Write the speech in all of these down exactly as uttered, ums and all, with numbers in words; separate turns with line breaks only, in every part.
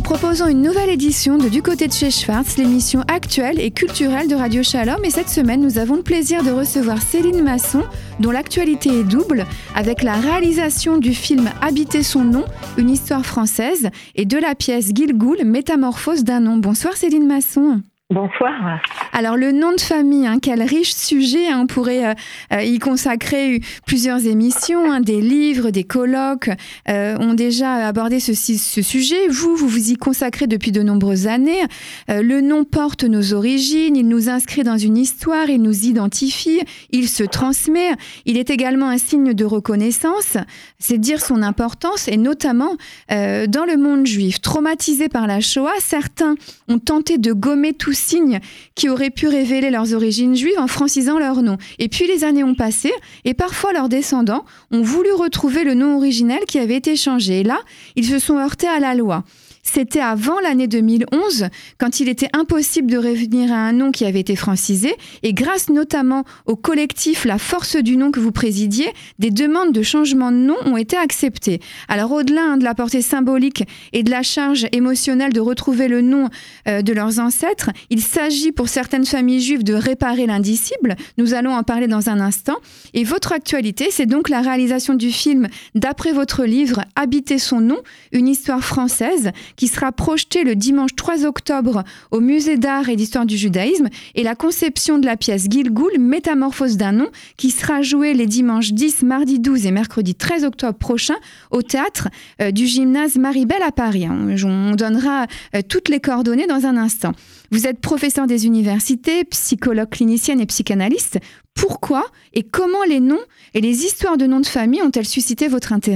vous proposons une nouvelle édition de Du côté de chez Schwartz, l'émission actuelle et culturelle de Radio Shalom. Et cette semaine, nous avons le plaisir de recevoir Céline Masson, dont l'actualité est double, avec la réalisation du film Habiter son nom, une histoire française, et de la pièce Gilgoul, Métamorphose d'un nom. Bonsoir Céline Masson.
Bonsoir.
Alors le nom de famille, hein, quel riche sujet, hein, on pourrait euh, y consacrer plusieurs émissions, hein, des livres, des colloques euh, ont déjà abordé ce, ce sujet. Vous, vous vous y consacrez depuis de nombreuses années. Euh, le nom porte nos origines, il nous inscrit dans une histoire, il nous identifie, il se transmet. Il est également un signe de reconnaissance, c'est dire son importance, et notamment euh, dans le monde juif. Traumatisé par la Shoah, certains ont tenté de gommer tout signes qui auraient pu révéler leurs origines juives en francisant leur nom. Et puis les années ont passé et parfois leurs descendants ont voulu retrouver le nom originel qui avait été changé. Et là, ils se sont heurtés à la loi. C'était avant l'année deux mille onze, quand il était impossible de revenir à un nom qui avait été francisé, et grâce notamment au collectif La Force du Nom que vous présidiez, des demandes de changement de nom ont été acceptées. Alors au-delà hein, de la portée symbolique et de la charge émotionnelle de retrouver le nom euh, de leurs ancêtres, il s'agit pour certaines familles juives de réparer l'indicible. Nous allons en parler dans un instant. Et votre actualité, c'est donc la réalisation du film d'après votre livre « Habiter son nom, une histoire française » qui sera projeté le dimanche trois octobre au Musée d'art et d'histoire du judaïsme, et la conception de la pièce Gilgoul, Métamorphose d'un nom, qui sera jouée les dimanches dix, mardi douze et mercredi treize octobre prochain au théâtre euh, du gymnase Maribel à Paris. On, on donnera euh, toutes les coordonnées dans un instant. Vous êtes professeur des universités, psychologue clinicienne et psychanalyste. Pourquoi et comment les noms et les histoires de noms de famille ont-elles suscité votre intérêt ?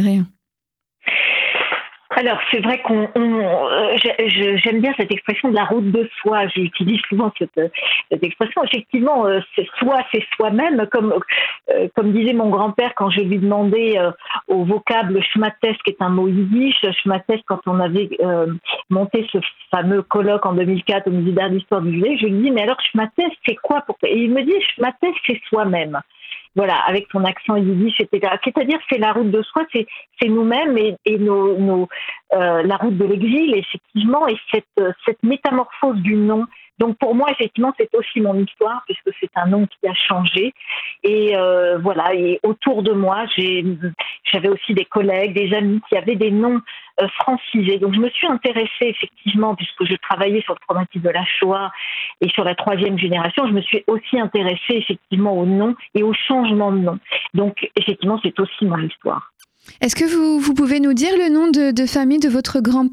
Alors, c'est vrai qu'on, on, euh, j'aime bien cette expression de la route de soi. J'utilise souvent cette, cette expression. Effectivement, euh, c'est soi, c'est soi-même. Comme, euh, comme disait mon grand-père quand je lui demandais euh, au vocable schmates, qui est un mot yiddish, schmates, quand on avait euh, monté ce fameux colloque en deux mille quatre au Musée d'art d'histoire du judaïsme, je lui dis, mais alors schmates, c'est quoi pour... Et il me dit, schmates, c'est soi-même. Voilà, avec son accent yiddish, et cetera. C'est-à-dire, c'est la route de soi, c'est, c'est nous-mêmes et, et nos, nos, euh, la route de l'exil, effectivement, et cette, cette métamorphose du nom. Donc, pour moi, effectivement, c'est aussi mon histoire, puisque c'est un nom qui a changé. Et euh, voilà, et autour de moi, j'ai, j'avais aussi des collègues, des amis qui avaient des noms euh, francisés. Donc, je me suis intéressée, effectivement, puisque je travaillais sur le traumatisme de la Shoah et sur la troisième génération, je me suis aussi intéressée, effectivement, aux noms et au changement de nom. Donc, effectivement, c'est aussi mon histoire.
Est-ce que vous, vous pouvez nous dire le nom de, de famille de votre grand-père ?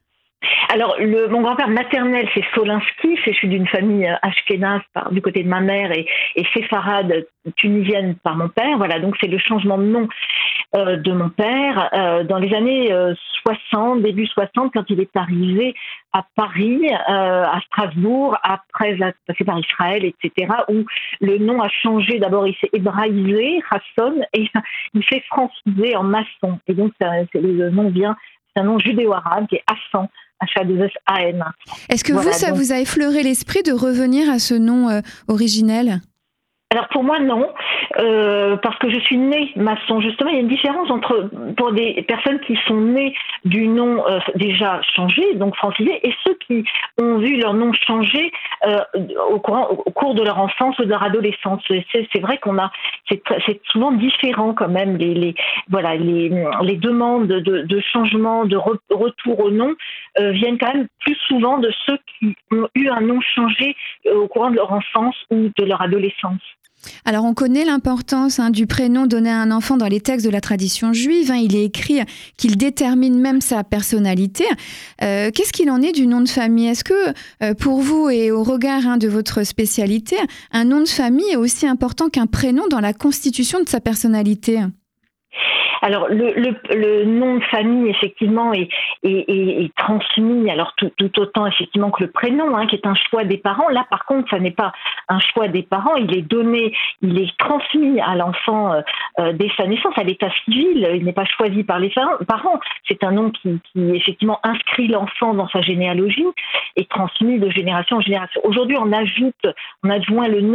Alors, le, mon grand-père maternel, c'est Solinsky. Je suis d'une famille ashkénaze par, du côté de ma mère et, et séfarade tunisienne par mon père. Voilà, donc c'est le changement de nom euh, de mon père euh, dans les années euh, soixante, début soixante, quand il est arrivé à Paris, euh, à Strasbourg, après passer par Israël, et cetera, où le nom a changé. D'abord, il s'est hébraïsé, Hasson, et il s'est francisé en Masson. Et donc, ça, c'est, le nom vient, c'est un nom judéo-arabe qui est Hassan. H A deux S A N.
Est-ce que
voilà,
vous, ça
donc...
vous a effleuré l'esprit de revenir à ce nom euh, originel ?
Alors pour moi non, euh, parce que je suis née maçon. Justement, il y a une différence entre pour des personnes qui sont nées du nom euh, déjà changé, donc francisé, et ceux qui ont vu leur nom changer euh, au, courant, au cours de leur enfance ou de leur adolescence. C'est, c'est vrai qu'on a, c'est, c'est souvent différent quand même les, les voilà les, les demandes de, de changement, de re, retour au nom euh, viennent quand même plus souvent de ceux qui ont eu un nom changé euh, au courant de leur enfance ou de leur adolescence.
Alors on connaît l'importance hein, du prénom donné à un enfant dans les textes de la tradition juive. Hein. Il est écrit qu'il détermine même sa personnalité. Euh, qu'est-ce qu'il en est du nom de famille ? Est-ce que euh, pour vous et au regard hein, de votre spécialité, un nom de famille est aussi important qu'un prénom dans la constitution de sa personnalité ?
Alors le, le, le nom de famille effectivement est, est, est, est transmis alors tout, tout autant effectivement que le prénom hein, qui est un choix des parents. Là par contre ça n'est pas un choix des parents, il est donné, il est transmis à l'enfant euh, dès sa naissance à l'état civil, il n'est pas choisi par les parents. C'est un nom qui, qui effectivement inscrit l'enfant dans sa généalogie et transmis de génération en génération. Aujourd'hui on ajoute, on adjoint le nom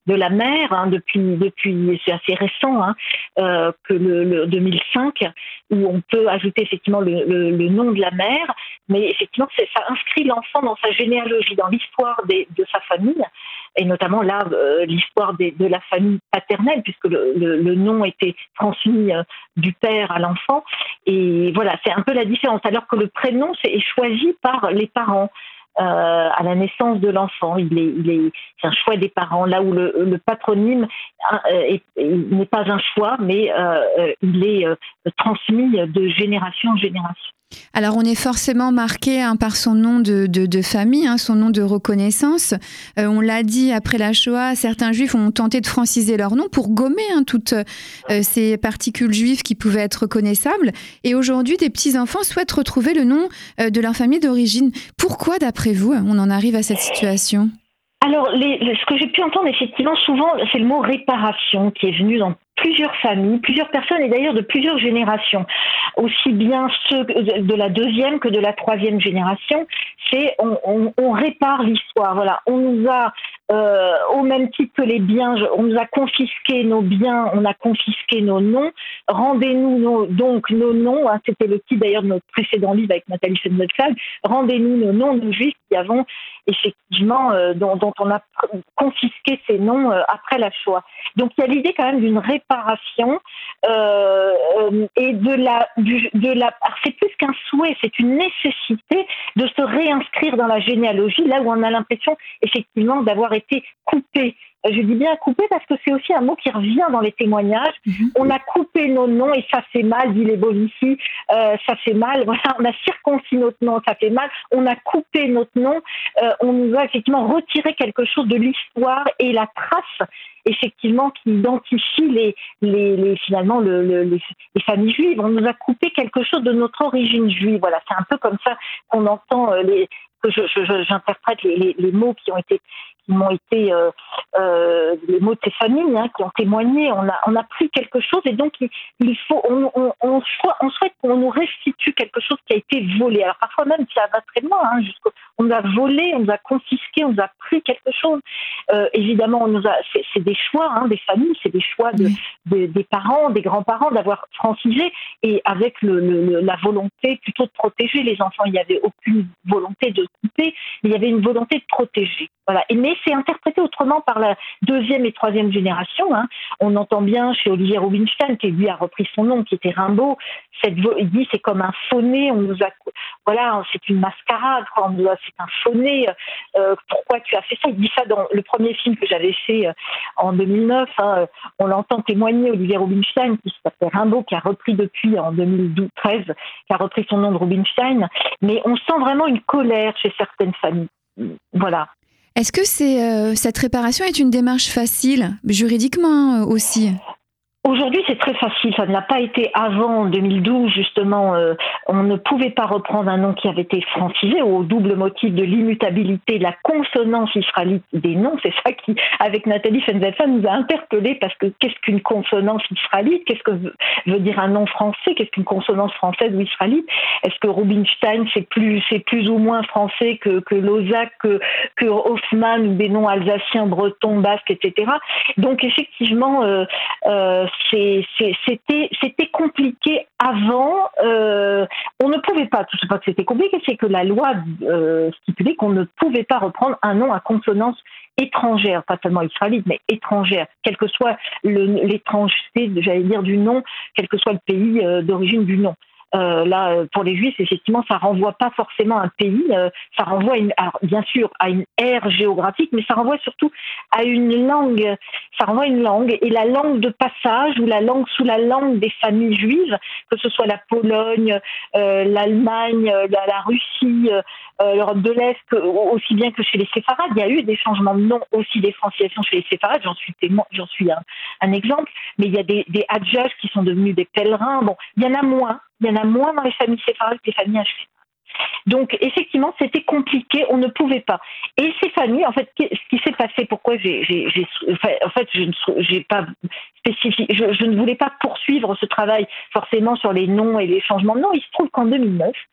de la mère, hein, depuis, depuis c'est assez récent, hein, euh, que le, le deux mille cinq, où on peut ajouter effectivement le, le, le nom de la mère, mais effectivement, c'est, ça inscrit l'enfant dans sa généalogie, dans l'histoire des, de sa famille, et notamment là, euh, l'histoire des, de la famille paternelle, puisque le, le, le nom était transmis euh, du père à l'enfant. Et voilà, c'est un peu la différence, alors que le prénom c'est, est choisi par les parents. Euh, à la naissance de l'enfant, il est, il est, c'est un choix des parents. Là où le, le patronyme euh, est, n'est pas un choix, mais euh, il est euh, transmis de génération en génération.
Alors, on est forcément marqué hein, par son nom de, de, de famille, hein, son nom de reconnaissance. Euh, on l'a dit, après la Shoah, certains juifs ont tenté de franciser leur nom pour gommer hein, toutes euh, ces particules juives qui pouvaient être reconnaissables. Et aujourd'hui, des petits-enfants souhaitent retrouver le nom euh, de leur famille d'origine. Pourquoi, d'après vous, on en arrive à cette situation ?
Alors, les, ce que j'ai pu entendre, effectivement, souvent, c'est le mot réparation qui est venu dans plusieurs familles, plusieurs personnes et d'ailleurs de plusieurs générations. Aussi bien ceux de la deuxième que de la troisième génération, c'est on, on, on répare l'histoire. Voilà, on nous a, euh, au même titre que les biens, on nous a confisqué nos biens, on a confisqué nos noms. Rendez-nous nos, donc nos noms. Hein, c'était le titre d'ailleurs de notre précédent livre avec Nathalie Fendelflag. Rendez-nous nos noms, nous juifs qui avons effectivement euh, dont, dont on a confisqué ces noms euh, après la Shoah. Donc il y a l'idée quand même d'une réparation euh, euh, et de la, du, de la. Alors c'est plus qu'un souhait, c'est une nécessité de se réinscrire dans la généalogie, là où on a l'impression effectivement d'avoir été coupé. Je dis bien coupé parce que c'est aussi un mot qui revient dans les témoignages. Mmh. On a coupé nos noms et ça fait mal, dit les Bovici, euh, ça fait mal. Voilà, on a circoncis notre nom, ça fait mal. On a coupé notre nom, euh, on nous a effectivement retiré quelque chose de l'histoire et la trace effectivement qui identifie les, les, les finalement le, le, les, les familles juives. On nous a coupé quelque chose de notre origine juive. Voilà, c'est un peu comme ça qu'on entend euh, les que je, je, j'interprète les, les, les mots qui ont été qui m'ont été euh, euh, les mots de ces familles hein, qui ont témoigné. On a on a pris quelque chose et donc il, il faut on, on, on, on souhaite qu'on nous restitue quelque chose qui a été volé. Alors parfois même ça va très loin. Hein, jusqu'au, on nous a volé, on nous a confisqué, on nous a pris quelque chose. Euh, évidemment, on nous a c'est, c'est des choix hein, des familles, c'est des choix de, de, des parents, des grands-parents d'avoir francisé et avec le, le, la volonté plutôt de protéger les enfants. Il n'y avait aucune volonté de couper, mais il y avait une volonté de protéger. Voilà. Et mais c'est interprété autrement par la deuxième et troisième génération. Hein. On entend bien chez Olivier Rubinstein, qui lui a repris son nom, qui était Rimbaud. Cette, il dit c'est comme un fauné. On nous a, voilà, c'est une mascarade. Quoi. On nous a, c'est un fauné. Euh, pourquoi tu as fait ça ? Il dit ça dans le premier film que j'avais fait euh, en deux mille neuf. Hein. On l'entend témoigner Olivier Rubinstein, qui s'appelle Rimbaud, qui a repris depuis en deux mille treize, qui a repris son nom de Rubinstein. Mais on sent vraiment une colère chez certaines familles. Voilà.
Est-ce que c'est, euh, cette réparation est une démarche facile, juridiquement euh, aussi ?
Aujourd'hui, c'est très facile. Ça ne l'a pas été avant en deux mille douze, justement. Euh, on ne pouvait pas reprendre un nom qui avait été francisé au double motif de l'immutabilité, de la consonance israélite des noms. C'est ça qui, avec Nathalie Fendelflag, nous a interpellés parce que qu'est-ce qu'une consonance israélite ? Qu'est-ce que veut, veut dire un nom français ? Qu'est-ce qu'une consonance française ou israélite ? Est-ce que Rubinstein, c'est plus, c'est plus ou moins français que, que Lozac, que, que Hoffmann ou des noms alsaciens, bretons, basques, et cetera. Donc, effectivement, euh, euh, C'est, c'est, c'était, c'était compliqué avant. Euh, on ne pouvait pas, c'est pas que c'était compliqué, c'est que la loi euh, stipulait qu'on ne pouvait pas reprendre un nom à consonance étrangère, pas seulement israélite, mais étrangère, quel que soit le, l'étrangeté, j'allais dire, du nom, quel que soit le pays euh, d'origine du nom. Euh, là, pour les Juifs, effectivement, ça renvoie pas forcément à un pays, euh, ça renvoie à une, alors, bien sûr à une aire géographique, mais ça renvoie surtout à une langue. Ça renvoie à une langue, et la langue de passage ou la langue sous la langue des familles juives, que ce soit la Pologne, euh, l'Allemagne, la, la Russie, euh, l'Europe de l'Est, aussi bien que chez les séfarades, il y a eu des changements de nom, aussi des francisations chez les séfarades. J'en suis témoin, j'en suis un, un exemple, mais il y a des, des hadjages qui sont devenus des pèlerins. Bon, il y en a moins. Il y en a moins dans les familles séfarades que les familles ashkénazes. Donc, effectivement, c'était compliqué, on ne pouvait pas. Et ces familles, en fait, ce qui s'est passé, pourquoi j'ai, j'ai, j'ai en fait, je ne j'ai pas spécifié, je, je ne voulais pas poursuivre ce travail forcément sur les noms et les changements de noms. Il se trouve qu'en deux mille neuf,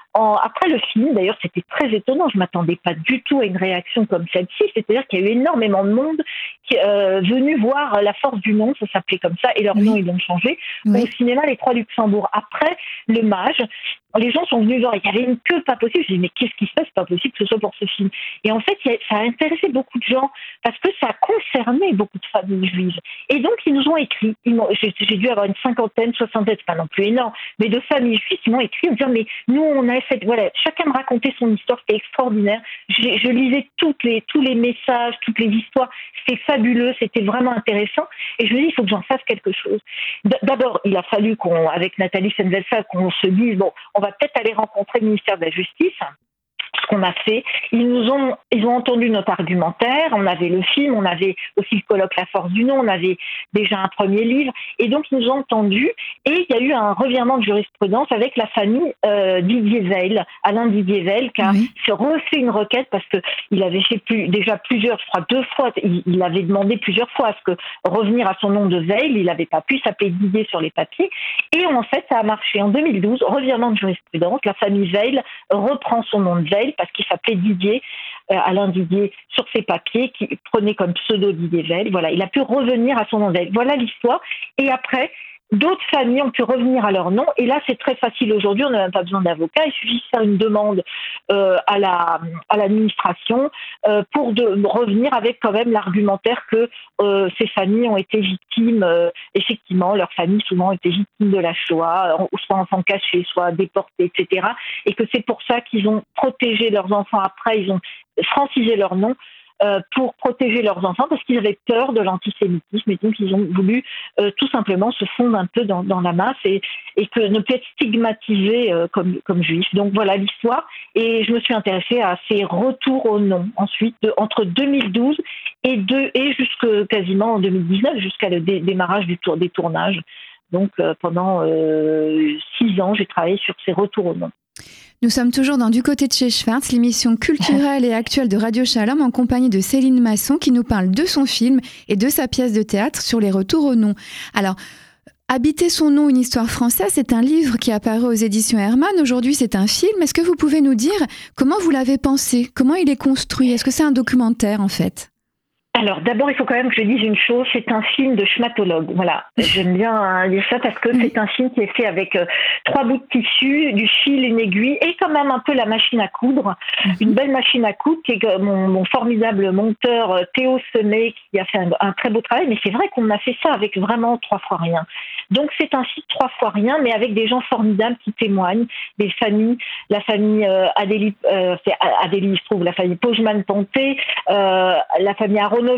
en, après le film, d'ailleurs, c'était très étonnant. Je m'attendais pas du tout à une réaction comme celle-ci. C'est-à-dire qu'il y a eu énormément de monde qui est euh, venu voir La Force du Nom, ça s'appelait comme ça, et leur oui. nom, ils l'ont changé, oui. au cinéma Les Trois Luxembourg. Après Le Mage, les gens sont venus voir, il y avait une queue pas possible. Je dis, mais qu'est-ce qui se passe? C'est pas possible que ce soit pour ce film. Et en fait, ça a intéressé beaucoup de gens, parce que ça concernait beaucoup de familles juives. Et donc, ils nous ont écrit. Ils m'ont, j'ai, j'ai dû avoir une cinquantaine, soixantaine, c'est pas non plus énorme, mais de familles juives qui m'ont écrit en disant, mais nous, on a fait, voilà, chacun me racontait son histoire, c'était extraordinaire. Je, je lisais toutes les, tous les messages, toutes les histoires. C'était fabuleux, c'était vraiment intéressant. Et je me dis, il faut que j'en fasse quelque chose. D'abord, il a fallu qu'on, avec Nathalie Senvelsa, qu'on se dise, bon, on va peut-être aller rencontrer le ministère de la Justice. Ce qu'on a fait, ils nous ont, ils ont entendu notre argumentaire. On avait le film, on avait aussi le colloque La Force du Nom, on avait déjà un premier livre, et donc ils nous ont entendus. Et il y a eu un revirement de jurisprudence avec la famille euh, Didier Veil, Alain Didier Veil, qui a oui. refait une requête parce que il avait fait plus, déjà plusieurs, je crois deux fois, il, il avait demandé plusieurs fois à ce que revenir à son nom de Veil, il n'avait pas pu s'appeler Didier sur les papiers. Et en fait, ça a marché en deux mille douze. Revirement de jurisprudence, la famille Veil reprend son nom de Veil parce qu'il s'appelait Didier, euh, Alain Didier, sur ses papiers, qui prenait comme pseudo Didier Veil. Voilà, il a pu revenir à son nom de Veil. Voilà l'histoire. Et après, d'autres familles ont pu revenir à leur nom. Et là, c'est très facile aujourd'hui. On n'a même pas besoin d'avocat. Il suffit de faire une demande euh, à la à l'administration euh, pour de, revenir avec quand même l'argumentaire que euh, ces familles ont été victimes. Euh, effectivement, leurs familles souvent ont été victimes de la Shoah, soit enfants cachés, soit déportés, et cetera. Et que c'est pour ça qu'ils ont protégé leurs enfants. Après, ils ont francisé leur nom. Euh, pour protéger leurs enfants parce qu'ils avaient peur de l'antisémitisme et donc ils ont voulu euh, tout simplement se fondre un peu dans, dans la masse et, et que ne plus être stigmatisés euh, comme, comme juifs. Donc voilà l'histoire et je me suis intéressée à ces retours au nom ensuite de, entre deux mille douze et, de, et jusque quasiment en deux mille dix-neuf jusqu'à le dé, démarrage du tour, des tournages. Donc euh, pendant euh, six ans j'ai travaillé sur ces retours au nom.
Nous sommes toujours dans Du côté de chez Schwartz, l'émission culturelle et actuelle de Radio Shalom en compagnie de Céline Masson qui nous parle de son film et de sa pièce de théâtre sur les retours au nom. Alors, Habiter son nom, une histoire française, c'est un livre qui apparaît aux éditions Hermann. Aujourd'hui, c'est un film. Est-ce que vous pouvez nous dire comment vous l'avez pensé? Comment il est construit? Est-ce que c'est un documentaire en fait?
Alors, d'abord, il faut quand même que je dise une chose, c'est un film de schmatologue. Voilà, j'aime bien hein, dire ça parce que c'est un film qui est fait avec euh, trois bouts de tissu, du fil, une aiguille et quand même un peu la machine à coudre. Une belle machine à coudre qui est mon, mon formidable monteur euh, Théo Semet qui a fait un, un très beau travail. Mais c'est vrai qu'on a fait ça avec vraiment trois fois rien. Donc, c'est un site trois fois rien, mais avec des gens formidables qui témoignent, des familles, la famille euh, Adélie, euh, c'est Adélie, je trouve, la famille Pojman-Ponté, euh, la famille Aronovitz,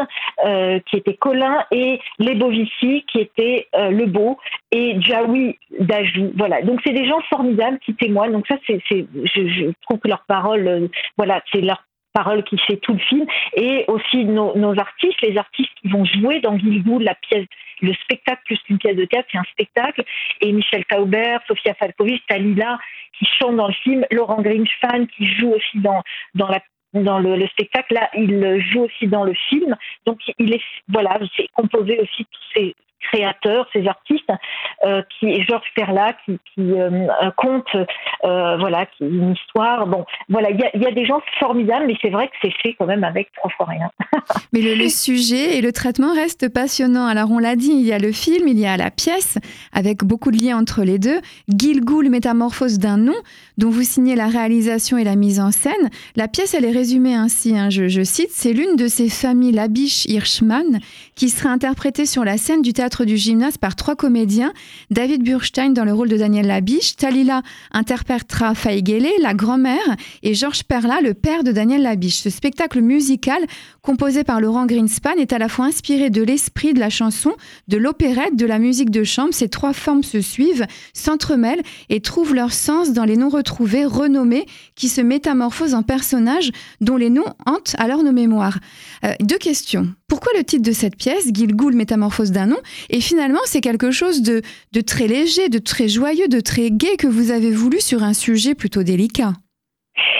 euh, qui était Colin, et Lebovici, qui était euh, Lebeau, et Jaoui Dajou. Voilà. Donc, c'est des gens formidables qui témoignent. Donc, ça, c'est, c'est je, je trouve que leur parole, euh, voilà, c'est leur parole qui fait tout le film, et aussi nos, nos artistes, les artistes qui vont jouer dans Gilgoul, la pièce, le spectacle plus qu'une pièce de théâtre, c'est un spectacle, et Michel Taubert, Sofia Falkovic, Talila qui chante dans le film, Laurent Greenspan qui joue aussi dans, dans la dans le, le spectacle, là, il joue aussi dans le film, donc il est, voilà, c'est composé aussi de tous ces créateurs, ces artistes, euh, qui Georges Perla qui, qui euh, compte, euh, voilà, qui une histoire. Bon, voilà, il y a, y a des gens formidables, mais c'est vrai que c'est fait quand même avec trois fois rien.
Mais le, le sujet et le traitement restent passionnants. Alors on l'a dit, il y a le film, il y a la pièce, avec beaucoup de liens entre les deux. Gilgoul, métamorphose d'un nom, dont vous signez la réalisation et la mise en scène. La pièce, elle est résumée ainsi, hein, je, je cite, c'est l'une de ces familles Labiche Hirschman qui sera interprétée sur la scène du théâtre du Gymnase par trois comédiens. David Burstein dans le rôle de Daniel Labiche, Talila interprétera Faïgélé, la grand-mère, et Georges Perla, le père de Daniel Labiche. Ce spectacle musical, composé par Laurent Greenspan, est à la fois inspiré de l'esprit de la chanson, de l'opérette, de la musique de chambre. Ces trois formes se suivent, s'entremêlent et trouvent leur sens dans les noms retrouvés, renommés, qui se métamorphosent en personnages dont les noms hantent alors nos mémoires. Euh, deux questions. Pourquoi le titre de cette pièce, Gilgoul, métamorphose d'un nom? Et finalement, c'est quelque chose de, de très léger, de très joyeux, de très gai que vous avez voulu sur un sujet plutôt délicat.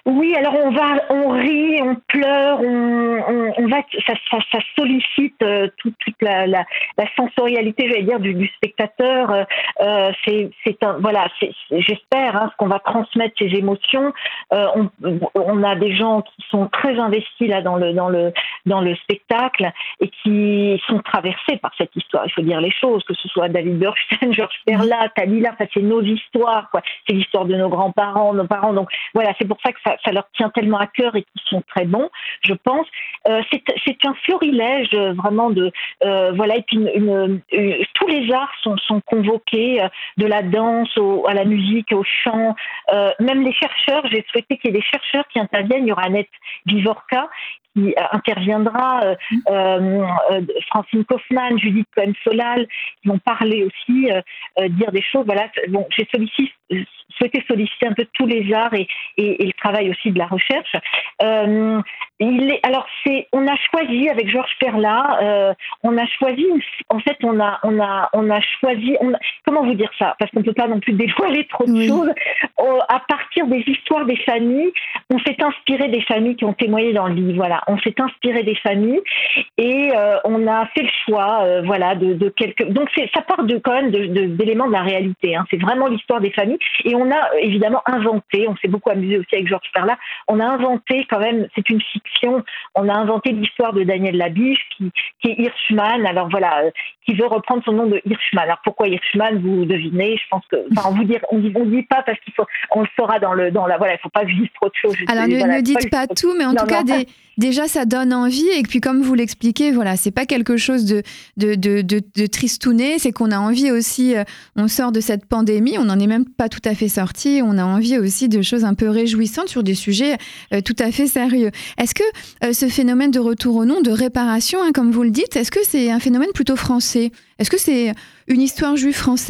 Oui, alors on va, on rit, on pleure, on, on, on va, ça, ça, ça sollicite euh, toute, toute la, la, la sensorialité, j'allais dire, du, du spectateur. Euh, c'est, c'est un, voilà, c'est, c'est, j'espère hein, qu'on va transmettre ces émotions. Euh, on, on a des gens qui sont très investis là dans le, dans le, dans le spectacle et qui sont traversés par cette histoire. Il faut dire les choses, que ce soit David Bernstein, Georges Perlat, Talila, ça c'est nos histoires, quoi. C'est l'histoire de nos grands-parents, nos parents. Donc voilà, c'est pour ça que ça, ça leur tient tellement à cœur et qu'ils sont très bons, je pense. Euh, c'est, c'est un florilège euh, vraiment de euh, voilà et puis une, une, une, tous les arts sont, sont convoqués, euh, de la danse au, à la musique, au chant, euh, même les chercheurs. J'ai souhaité qu'il y ait des chercheurs qui interviennent. Il y aura Annette Vivorca qui euh, interviendra, euh, euh, euh, Francine Kaufmann, Judith Cohen-Solal, qui vont parler aussi, euh, euh, dire des choses. Voilà, bon, j'ai sollicité, souhaité solliciter un peu tous les arts et, et, et le travail aussi de la recherche. Euh, il est, alors c'est, on a choisi avec Georges Perlat, euh, on a choisi, en fait, on a, on a, on a choisi, on a, comment vous dire ça, parce qu'on peut pas non plus dévoiler trop de oui. choses. Euh, à partir des histoires des familles, on s'est inspiré des familles qui ont témoigné dans le livre. Voilà, on s'est inspiré des familles et euh, on a fait le choix, euh, voilà, de, de quelques. Donc c'est, ça part de quand même de, de, d'éléments de la réalité. Hein. C'est vraiment l'histoire des familles et on a évidemment inventé. On s'est beaucoup amusé aussi avec Georges Perlat. On a inventé quand même. C'est une fiction. On a inventé l'histoire de Daniel Labiche qui, qui est Hirschman. Alors voilà, euh, qui veut reprendre son nom de Hirschman. Alors pourquoi Hirschman, vous devinez. Je pense que, enfin, on vous dire, on dit, on dit pas parce qu'il faut, on le saura dans le, dans la, voilà, il faut pas vivre trop de choses.
Alors ne,
voilà,
ne dites pas, pas tout, mais en non, tout cas, des, déjà ça donne envie. Et puis comme vous l'expliquez, voilà, c'est pas quelque chose de, de, de, de, de tristouné. C'est qu'on a envie aussi. Euh, on sort de cette pandémie, on n'en est même pas tout à fait sorti. On a envie aussi de choses un peu réjouissantes sur des sujets euh, tout à fait sérieux. Est-ce que euh, ce phénomène de retour au nom, de réparation, hein, comme vous le dites, est-ce que c'est un phénomène plutôt français ? Est-ce que c'est une histoire juive française ?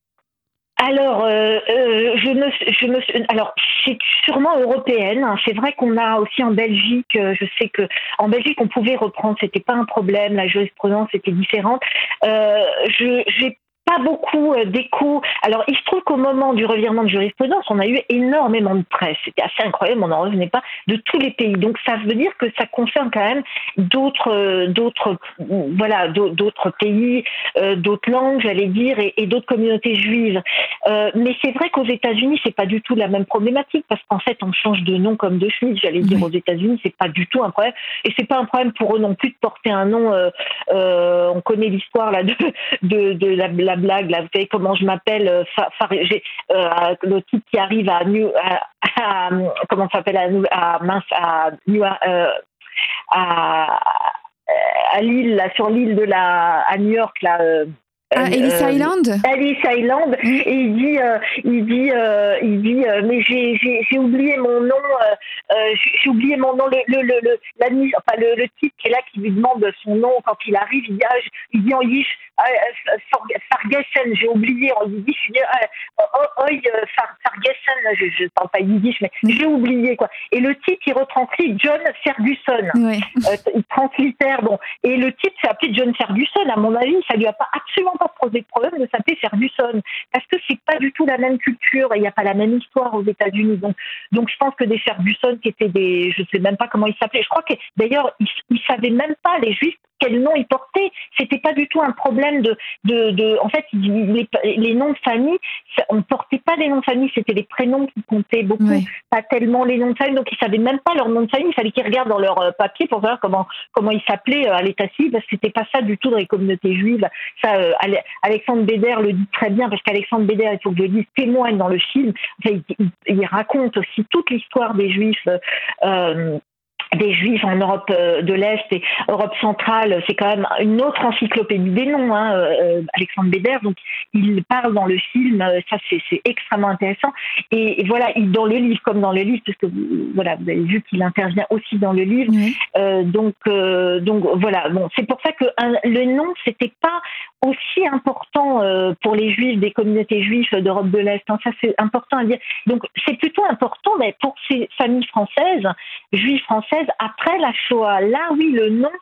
Alors, euh, euh, je me, je me, alors c'est sûrement européenne. Hein. C'est vrai qu'on a aussi en Belgique. Euh, je sais que en Belgique on pouvait reprendre, c'était pas un problème. La jurisprudence était différente. Euh, je, j'ai pas beaucoup d'écho. Alors, il se trouve qu'au moment du revirement de jurisprudence, on a eu énormément de presse. C'était assez incroyable, on n'en revenait pas, de tous les pays. Donc, ça veut dire que ça concerne quand même d'autres, d'autres, voilà, d'autres pays, euh, d'autres langues, j'allais dire, et, et d'autres communautés juives. Euh, mais c'est vrai qu'aux États-Unis, c'est pas du tout la même problématique, parce qu'en fait, on change de nom comme de chemise. J'allais dire, aux États-Unis, c'est pas du tout un problème, et c'est pas un problème pour eux non plus de porter un nom. Euh, euh, on connaît l'histoire là de, de, de la, la blague, là, vous savez comment je m'appelle, euh, euh, le type qui arrive à New, à, à, comment ça s'appelle, à, à mince, à, euh, à, à Lille, là, sur l'île de la, à New York, là. Euh,
Ah, Ellis euh, Island.
Ellis Island. Mmh. Et il dit, euh, il dit, euh, il dit, euh, mais j'ai, j'ai, j'ai oublié mon nom. Euh, j'ai oublié mon nom. Le, le, le, le, l'admi, enfin, le, le type qui est là, qui lui demande son nom quand il arrive. Il dit, ah, il dit en yiddish, Fargessen. J'ai oublié en yiddish. Il dit, oi, Fargessen. Je, je parle pas yiddish, mais mmh. j'ai oublié quoi. Et le type, il retranscrit John Ferguson. Ouais. Euh, il translitère. Bon. Et le type s'est appelé John Ferguson. À mon avis, ça lui a pas absolument pas poser de problème de s'appeler Ferguson, parce que c'est pas du tout la même culture et il n'y a pas la même histoire aux États-Unis. Donc, donc je pense que des Ferguson qui étaient des, je sais même pas comment ils s'appelaient. Je crois que d'ailleurs ils, ils savaient même pas, les Juifs, quel nom ils portaient. C'était pas du tout un problème de, de, de en fait les, les noms de famille, on portait pas les noms de famille, c'était les prénoms qui comptaient beaucoup, oui. Pas tellement les noms de famille. Donc ils savaient même pas leur nom de famille. Il fallait qu'ils regardent dans leur papier pour savoir comment comment ils s'appelaient à l'état civil, parce que c'était pas ça du tout dans les communautés juives. Ça, euh, Alexandre Beder le dit très bien, parce qu'Alexandre Beder, il faut que je le dise, témoigne dans le film. Enfin, il, il, il raconte aussi toute l'histoire des Juifs. Euh, des Juifs en Europe de l'Est et Europe centrale, c'est quand même une autre encyclopédie des noms, hein, euh, Alexandre Beder, donc il parle dans le film, ça c'est, c'est extrêmement intéressant, et, et voilà, il, dans le livre comme dans le livre, parce que vous, voilà, vous avez vu qu'il intervient aussi dans le livre, mmh. euh, donc, euh, donc voilà, bon, c'est pour ça que un, le nom, c'était pas aussi important euh, pour les Juifs des communautés juives d'Europe de l'Est, hein, ça c'est important à dire, donc c'est plutôt important, mais pour ces familles françaises, juives françaises, après la Shoah, là oui, le nom,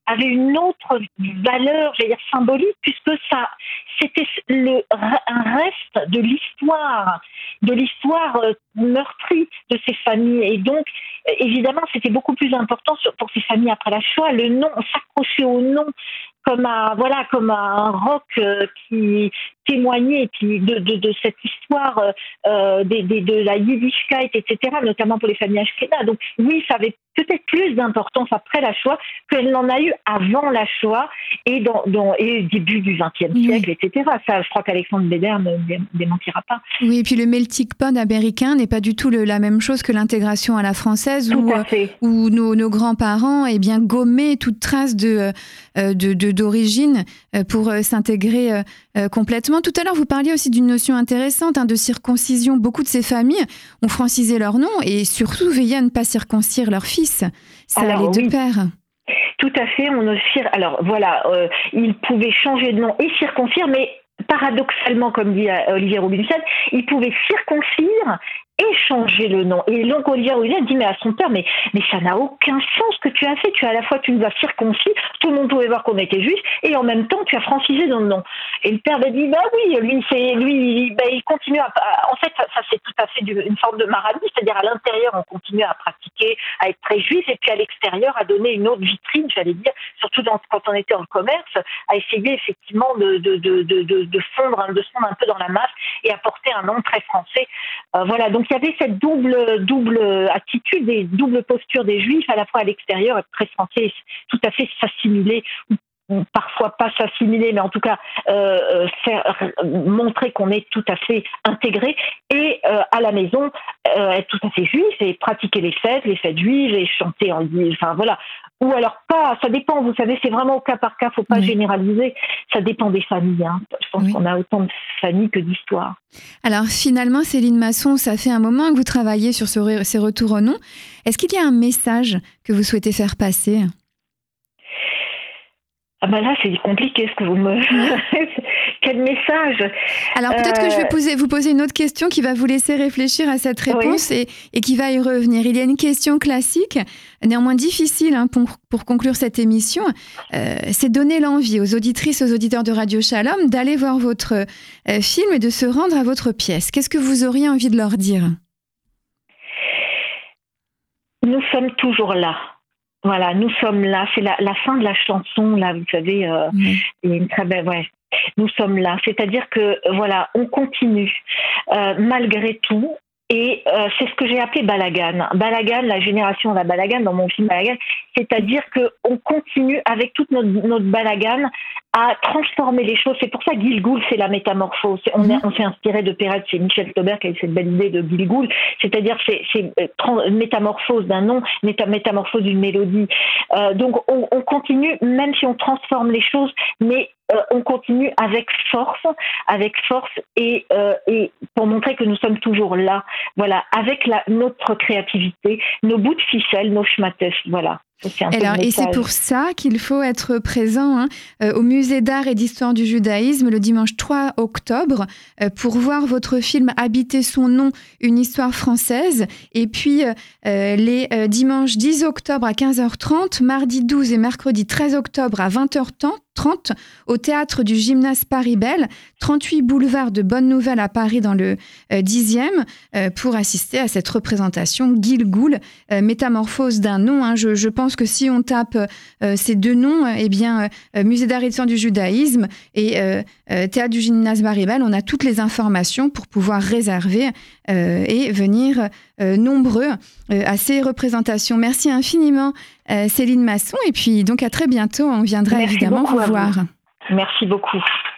avait une autre valeur, j'allais dire symbolique, puisque ça, c'était le, un reste de l'histoire, de l'histoire meurtrie de ces familles. Et donc, évidemment, c'était beaucoup plus important pour ces familles après la Shoah. Le nom, s'accrocher au nom comme à, voilà, comme à un roc euh, qui témoignait puis de, de, de cette histoire euh, de, de, de la Yiddishkeit, et cetera, notamment pour les familles ashkénazes. Donc oui, ça avait peut-être plus d'importance après la Shoah qu'elle n'en a eu avant la Shoah et dans, dans et début du vingtième oui. siècle, et cetera. Ça, je crois qu'Alexandre Beder ne démentira pas.
Oui, et puis le melting pot américain n'est pas du tout le, la même chose que l'intégration à la française,
tout
où,
à fait.
où nos, nos grands-parents eh bien, gommaient toute trace de, de, de, d'origine pour s'intégrer complètement. Tout à l'heure, vous parliez aussi d'une notion intéressante hein, de circoncision. Beaucoup de ces familles ont francisé leur nom et surtout veillé à ne pas circoncire leur fils. Ça
Alors,
allait de
oui.
pair.
Tout à fait. On ne cir... Alors voilà, euh, ils pouvaient changer de nom et circoncire, mais paradoxalement, comme dit Olivier Robinson, ils pouvaient circoncire et changer le nom. Et donc Olivier Robinson dit mais à son père, mais, mais ça n'a aucun sens ce que tu as fait. Tu as à la fois, tu nous as circoncis, tout le monde pouvait voir qu'on était juifs, et en même temps, tu as francisé dans le nom. Et le père a dit, bah oui, lui, c'est, lui bah, il continue à... En fait, ça, ça c'est tout à fait du, une forme de marathon, c'est-à-dire à l'intérieur, on continue à pratiquer, à être très juif, et puis à l'extérieur, à donner une autre vitrine, j'allais dire, surtout dans, quand on était en commerce, à essayer effectivement de, de, de, de, de, de, fondre, de se fondre un peu dans la masse et apporter un nom très français. Euh, voilà, donc il y avait cette double, double attitude et double posture des juifs, à la fois à l'extérieur, être très français, tout à fait s'assimiler, parfois pas s'assimiler, mais en tout cas euh, faire montrer qu'on est tout à fait intégré, et euh, à la maison euh, être tout à fait juif et pratiquer les fêtes, les fêtes juives et chanter en enfin voilà. Ou alors pas, ça dépend, vous savez, c'est vraiment au cas par cas, faut pas oui. généraliser, ça dépend des familles. Hein. Je pense oui. qu'on a autant de familles que d'histoires.
Alors finalement, Céline Masson, ça fait un moment que vous travaillez sur ce re- ces retours au nom. Est-ce qu'il y a un message que vous souhaitez faire passer ?
Ah ben là, c'est compliqué ce que vous me... Quel message ?
Alors peut-être euh... que je vais poser, vous poser une autre question qui va vous laisser réfléchir à cette réponse oui. et, et qui va y revenir. Il y a une question classique, néanmoins difficile hein, pour, pour conclure cette émission. Euh, c'est donner l'envie aux auditrices, aux auditeurs de Radio Shalom d'aller voir votre euh, film et de se rendre à votre pièce. Qu'est-ce que vous auriez envie de leur dire ?
Nous sommes toujours là. Voilà, nous sommes là. C'est la, la fin de la chanson, là, vous savez, euh, mmh. il y a une très belle... Ouais. Nous sommes là. C'est-à-dire que, voilà, on continue, euh, malgré tout. Et euh, c'est ce que j'ai appelé Balagan. Balagan, la génération de la Balagan, dans mon film Balagan, c'est-à-dire qu'on continue avec toute notre, notre Balagan à transformer les choses. C'est pour ça Gilgoul, c'est la métamorphose. On, est, on s'est inspiré de Peretz, c'est Michel Stauber qui a eu cette belle idée de Gilgoul. C'est-à-dire c'est, c'est une métamorphose d'un nom, méta, métamorphose d'une mélodie. Euh, donc on, on continue, même si on transforme les choses, mais euh, on continue avec force, avec force et, euh, et pour montrer que nous sommes toujours là. Voilà, avec la, notre créativité, nos bouts de ficelle, nos schmattefs, voilà.
Alors, et c'est pour ça qu'il faut être présent hein, euh, au Musée d'art et d'histoire du judaïsme le dimanche trois octobre euh, pour voir votre film Habiter son nom, une histoire française. Et puis, euh, les euh, dimanches dix octobre à quinze heures trente, mardi douze et mercredi treize octobre à vingt heures trente au théâtre du Gymnase Paris-Belle, trente-huit boulevard de Bonne Nouvelle à Paris dans le euh, dixième, euh, pour assister à cette représentation Gilgoul, euh, métamorphose d'un nom. Hein, je, je pense que si on tape euh, ces deux noms, eh bien, euh, Musée d'art et d'histoire du judaïsme et euh, euh, Théâtre du Gymnase Paris-Belle, on a toutes les informations pour pouvoir réserver euh, et venir euh, nombreux euh, à ces représentations. Merci infiniment euh, Céline Masson et puis donc à très bientôt. On viendra
Merci
évidemment vous voir.
Vous. Merci beaucoup.